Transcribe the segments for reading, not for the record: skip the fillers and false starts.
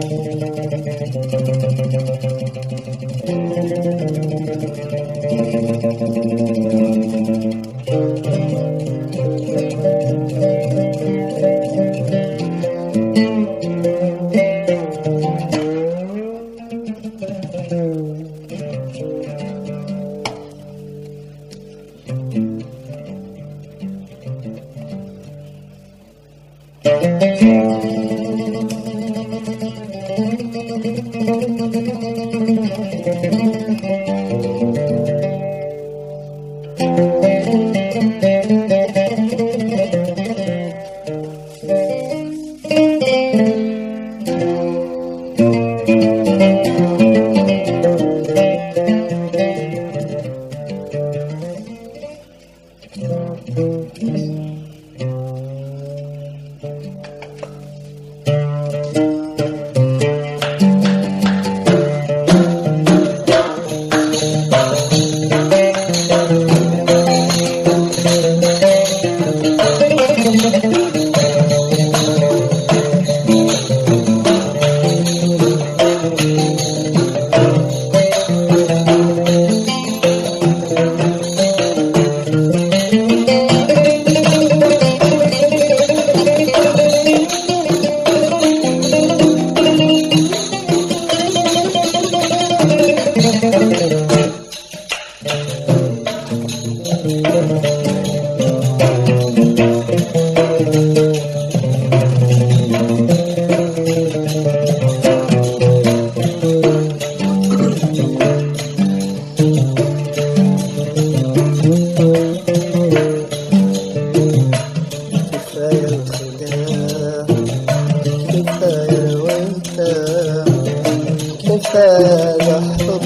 كفاية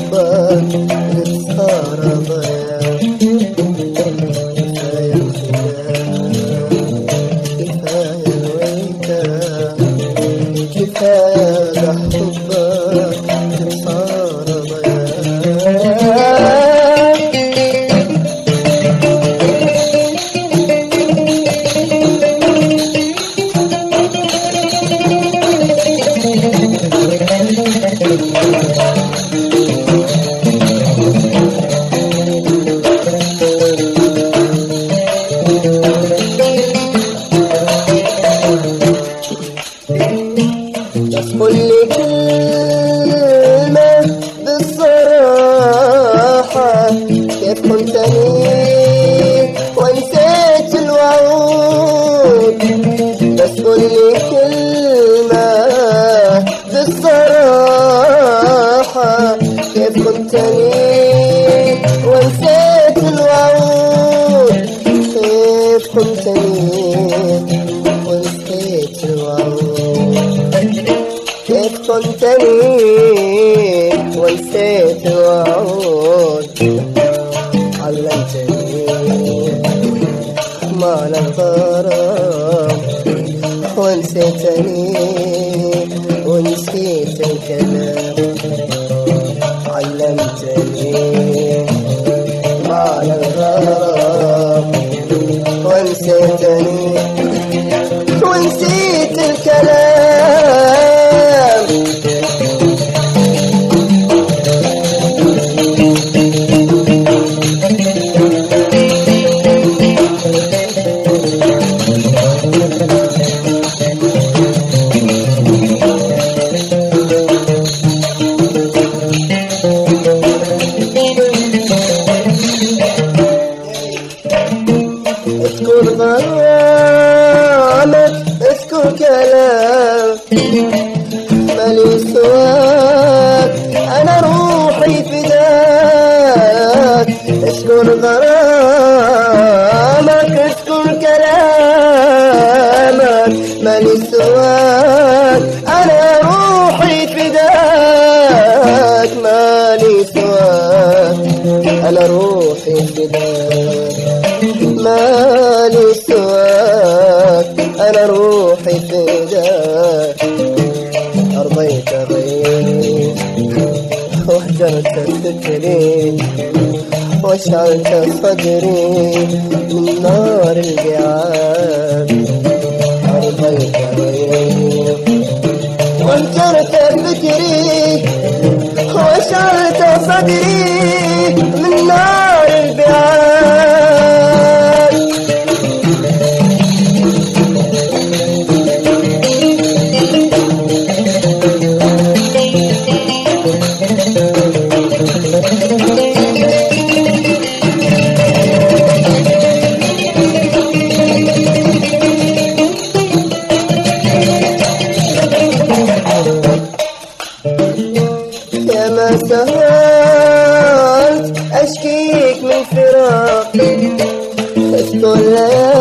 حبك للصار ضياع، كفاية كفاية الويتة، كفاية حبك للصار ضياع. كل كلمة بالصراحة، كيف خنتني وانسيت الوعود. بس كل كلمة بالصراحة، كيف خنتني وانسيت الوعود. كيف خنتني ونسيت الوعود، كيف خنتني ونسيت الوعود. علمتني معنى الغرام ونسيتني ونسيت الكلام. علمتني معنى الغرام ونسيتني ونسيت الكلام. اذكر غرامك، اذكر كلام مالي سواك، انا روحي فداك. اذكر غرامك، اذكر كلامك مالي سواك، انا روحي فداك. مالي سواك، انا روحي فداك. مالي سواك، أنا روحي فداك. أرضيت غيري وهجرت فكري، وشعلت صدري من نار البعاد. أرضيت غيري وهجرت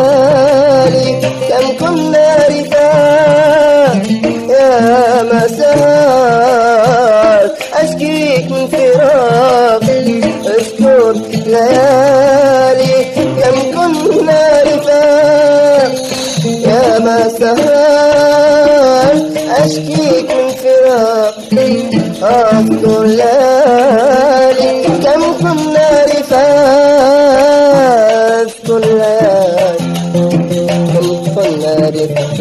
ليالي كم كنا رفاق يا مسار أشكيك من فراق اذكر ليالي كم كنا رفاق يا مسار أشكيك من فراق اذكر ليالي كم كنا رفاق اذكر ليالي كم كنا رفاق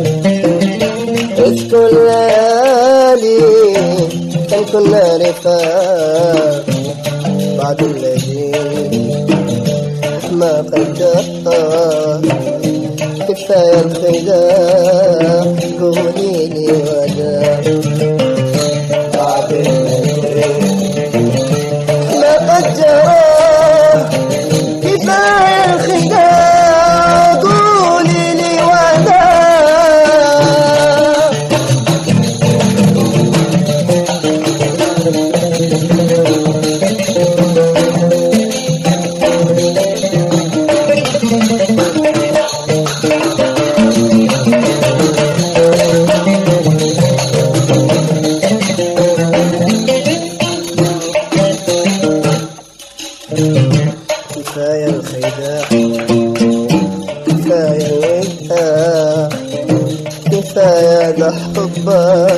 اذكر ليالي كم كنا رفاق بعد الذي ما قدرت كفاية الخداع قولي لي وداع بعد الذي ما قدرت كفاية الخداع قولي لي وداع كفاية الخداع كفاية الوداع كفاية ده حبك